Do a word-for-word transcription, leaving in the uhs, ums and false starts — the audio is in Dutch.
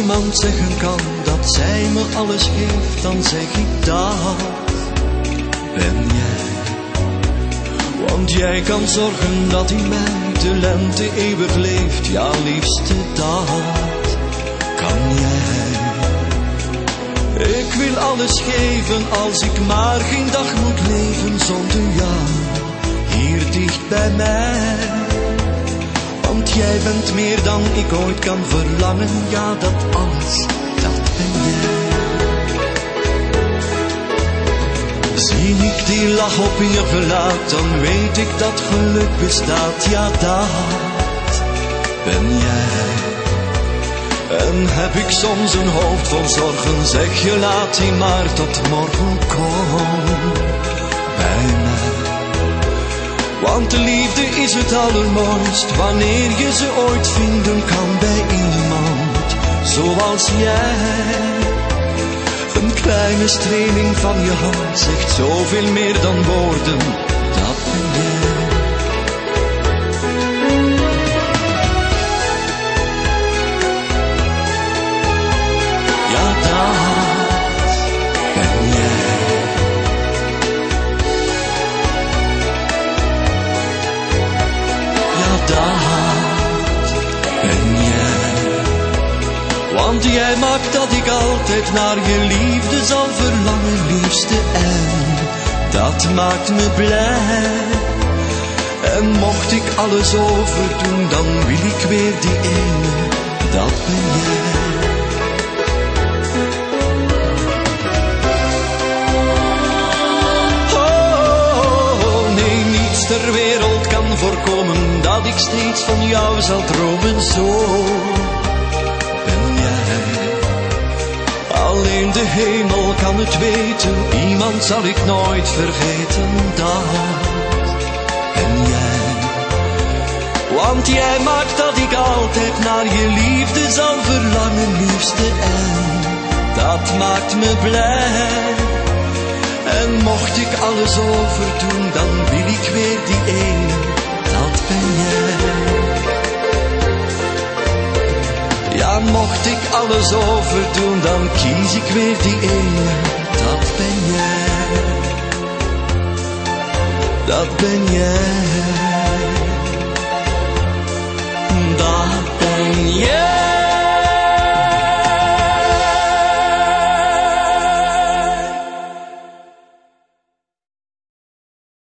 iemand zeggen kan dat zij me alles geeft, dan zeg ik dat ben jij. Want jij kan zorgen dat in mij de lente eeuwig leeft. Ja, liefste, dat kan jij. Ik wil alles geven als ik maar geen dag moet leven zonder jou hier dicht bij mij. Want jij bent meer dan ik ooit kan verlangen. Ja, dat alles, dat ben jij. Zie ik die lach op je gelaat, dan weet ik dat geluk bestaat. Ja, dat ben jij. En heb ik soms een hoofd vol zorgen, zeg je laat die maar tot morgen, kom bij mij. Want de liefde is het allermooist, wanneer je ze ooit vinden kan bij iemand zoals jij. Een kleine streling van je hand zegt zoveel meer dan woorden, dat ben jij. Ja, dat ben jij. Ja, dat ben jij. Want jij maakt dat ik altijd naar je liefde zal verlangen, liefste. En dat maakt me blij. En mocht ik alles overdoen, dan wil ik weer die ene, dat ben jij. Ter wereld kan voorkomen dat ik steeds van jou zal dromen, zo ben jij. Alleen de hemel kan het weten, iemand zal ik nooit vergeten, dat ben jij. Want jij maakt dat ik altijd naar je liefde zal verlangen, liefste. En dat maakt me blij. En mocht ik alles overdoen, dan wil ik weer die ene, dat ben jij. Ja, mocht ik alles overdoen, dan kies ik weer die ene, dat ben jij. Dat ben jij.